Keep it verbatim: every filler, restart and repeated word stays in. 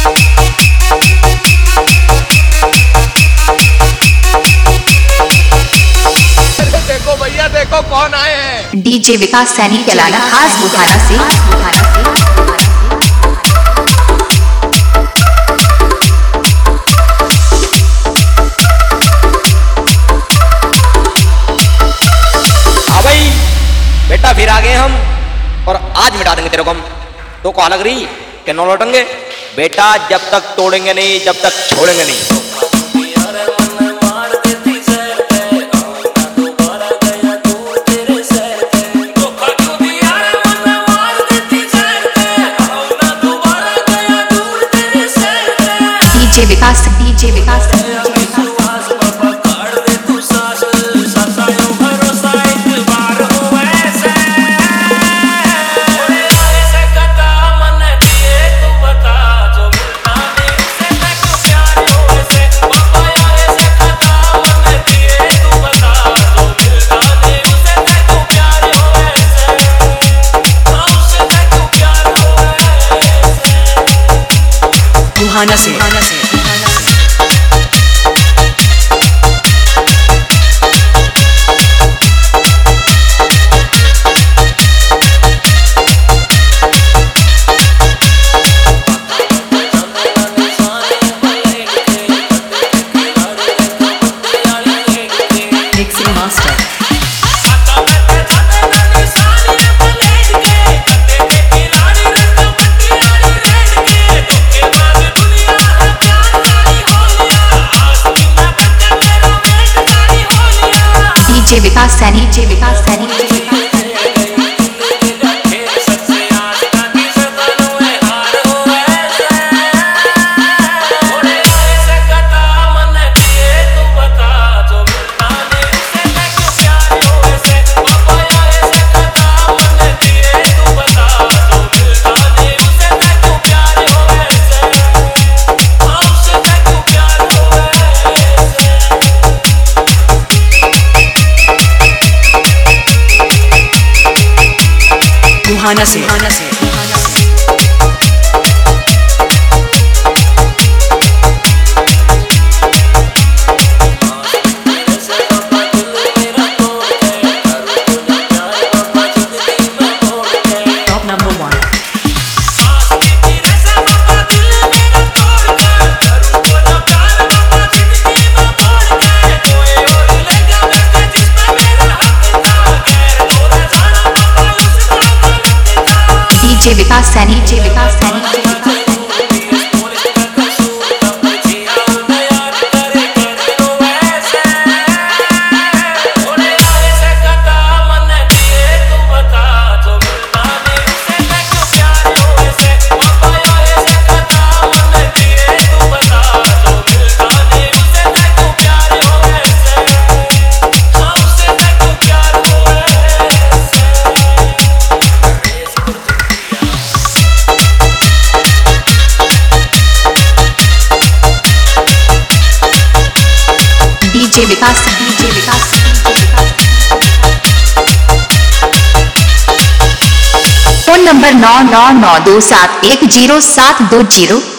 देखो भैया देखो कौन आए हैं। डीजे विकास सैनी कैलाना खास बुखारा से बुखारा से हाँ भाई बेटा फिर आ गए हम और आज मिटा देंगे तेरे को हम। तो कहा लग रही कि नौ लौटेंगे बेटा, जब तक तोड़ेंगे नहीं जब तक छोड़ेंगे नहीं। डीजे विकास डीजे विकास बुहाना से बुहाना से डीजे विकास सैनी डीजे विकास सैनी बुहाना से बुहाना से top number one. DJ Vikas Saini DJ Vikas Saini DJ Vikas DJ Vikas phone number नौ नौ नौ दो सात एक जीरो सात दो जीरो।